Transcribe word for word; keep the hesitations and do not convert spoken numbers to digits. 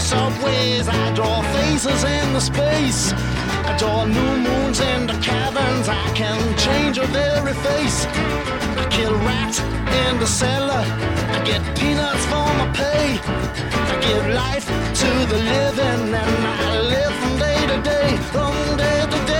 subways, I draw faces in the space. I draw new moons in the caverns, I can change your very face. I kill rats in the cellar, I get peanuts for my pay. I give life to the living and I live from day to day, from day to day.